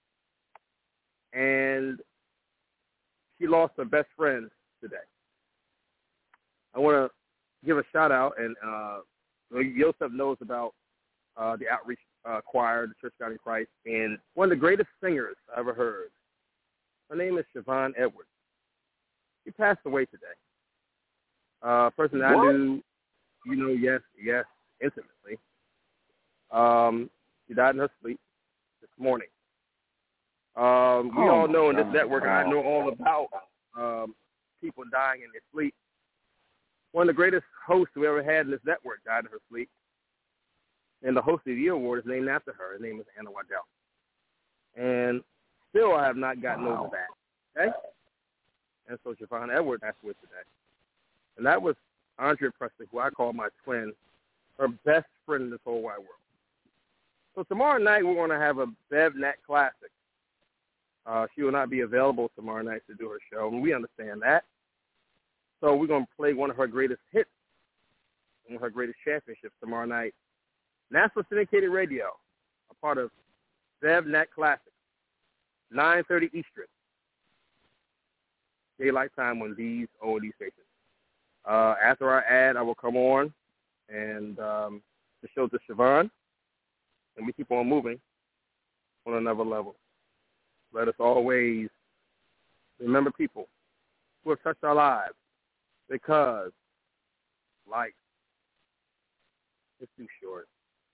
And she lost her best friend today. I want to give a shout out, and uh, Yosef knows about uh, the outreach uh, choir, the Church of God in Christ, and one of the greatest singers I ever heard. Her name is Siobhan Edwards. She passed away today. Uh, person that I knew, you know, yes, yes, intimately. Um, she died in her sleep this morning. Um, we oh all know in this God. network, wow. I know all about um, people dying in their sleep. One of the greatest hosts we ever had in this network died in her sleep. And the Host of the Year Award is named after her. Her name is Anna Waddell. And still I have not gotten wow. over that. Okay? And so Siobhan Edwards passed away today. And that was Andrea Presley, who I call my twin, her best friend in this whole wide world. So tomorrow night we're going to have a BevNat Classic. Uh, she will not be available tomorrow night to do her show, and we understand that. So we're going to play one of her greatest hits, one of her greatest championships tomorrow night. National Syndicated Radio, a part of BevNat Classic, nine thirty Eastern, daylight time on these O and E stations. Uh, after our ad, I will come on and um, the show to Siobhan, and we keep on moving on another level. Let us always remember people who have touched our lives, because life is too short.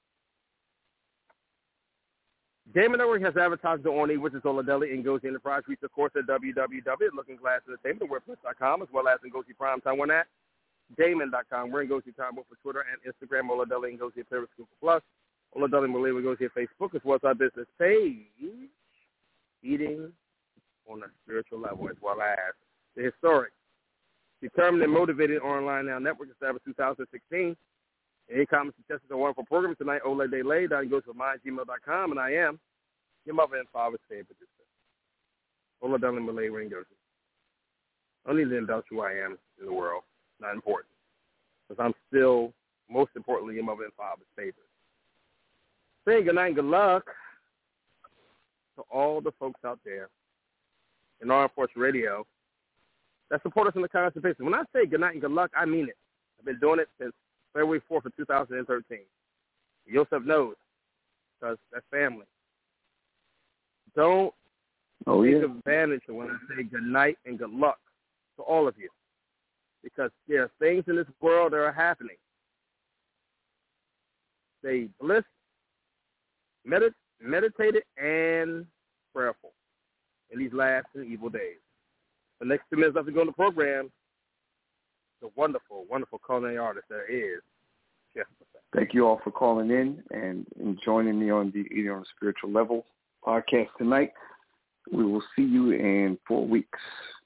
Damon Network has advertised on O and E, which is Oladeli Ngozi Enterprise. Reach the course at w w w dot looking glass entertainment wordpress dot com, as well as Ngozi Primetime. One at damon dot com. We're Ngozi Time both for Twitter and Instagram. Oladeli Ngozi at Periscope Plus. Oladeli Malay Ngozi at Facebook, as well as our business page, Eating on a Spiritual Level, as well as the historic, determined and motivated online now network established two thousand sixteen. Any comments, suggestions, or wonderful program tonight, Ole De Lay, down goes to my gmail dot com, and I am your mother and father's favorite producer, Ola Dallin Malay Ringo. I don't need to indulge who I am in the world. Not important. Because I'm still, most importantly, your mother and father's favorite. Saying good night and good luck to all the folks out there in Armed Force Radio that support us in the Constitution. When I say good night and good luck, I mean it. I've been doing it since February fourth of two thousand thirteen. Joseph knows, because that's family. Don't oh, take yeah. advantage of when I say good night and good luck to all of you, because there are things in this world that are happening. Stay blissed, medit- meditated, and prayerful in these last and evil days. The next two minutes after going to the program, the wonderful, wonderful culinary artist there is Chef Buffett. Thank you all for calling in and, and joining me on the Eating on a Spiritual Level podcast tonight. We will see you in four weeks.